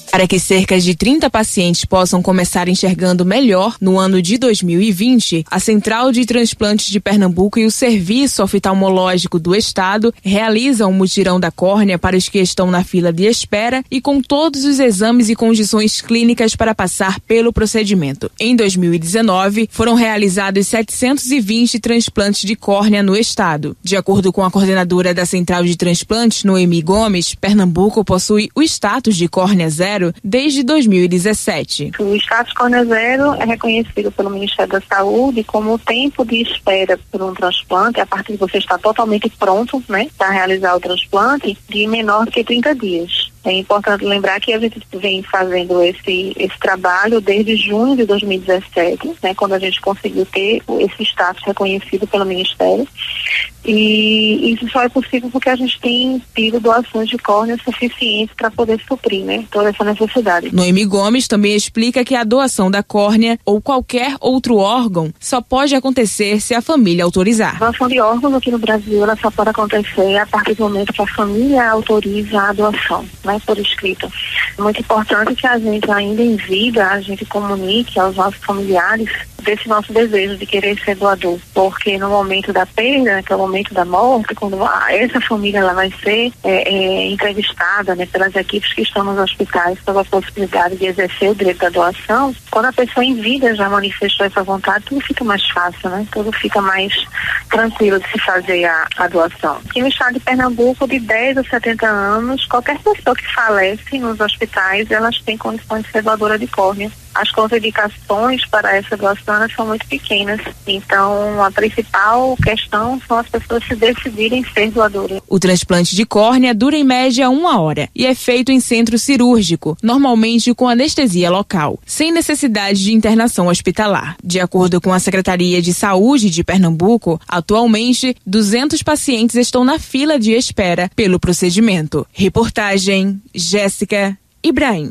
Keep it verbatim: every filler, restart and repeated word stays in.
Para que cerca de trinta pacientes possam começar enxergando melhor no ano de dois mil e vinte, a Central de Transplantes de Pernambuco e o Serviço Oftalmológico do Estado realizam um mutirão da córnea para os que estão na fila de espera e com todos os exames e condições clínicas para passar pelo procedimento. Em dois mil e dezenove, foram realizados setecentos e vinte transplantes de córnea no estado. De acordo com a coordenadora da Central de Transplantes, Noemi Gomes, Pernambuco possui o status de córnea zero desde dois mil e dezessete. O status córnea zero é reconhecido pelo Ministério da Saúde como o tempo de espera por um transplante, a partir de você estar totalmente pronto, né, para realizar o transplante, de menor do que trinta dias. É importante lembrar que a gente vem fazendo esse, esse trabalho desde junho de dois mil e dezessete, né, quando a gente conseguiu ter esse status reconhecido pelo Ministério. E isso só é possível porque a gente tem tido doações de córnea suficientes para poder suprir, né, toda essa necessidade. Noemi Gomes também explica que a doação da córnea ou qualquer outro órgão só pode acontecer se a família autorizar. A doação de órgãos aqui no Brasil, ela só pode acontecer a partir do momento que a família autoriza a doação, né, por escrito. É muito importante que a gente, ainda em vida, a gente comunique aos nossos familiares desse nosso desejo de querer ser doador, porque no momento da perda, que é o momento da morte, quando essa família ela vai ser é, é, entrevistada, né, pelas equipes que estão nos hospitais pela possibilidade de exercer o direito da doação, quando a pessoa em vida já manifestou essa vontade, tudo fica mais fácil, né? Tudo fica mais tranquilo de se fazer a, a doação. Aqui no estado de Pernambuco, de dez a setenta anos, qualquer pessoa que falece nos hospitais, elas têm condições de ser doadora de córnea. As contraindicações para essa doação são muito pequenas. Então, a principal questão são as pessoas se decidirem ser doadoras. O transplante de córnea dura em média uma hora e é feito em centro cirúrgico, normalmente com anestesia local, sem necessidade de internação hospitalar. De acordo com a Secretaria de Saúde de Pernambuco, atualmente duzentos pacientes estão na fila de espera pelo procedimento. Reportagem Jéssica Ibrahim.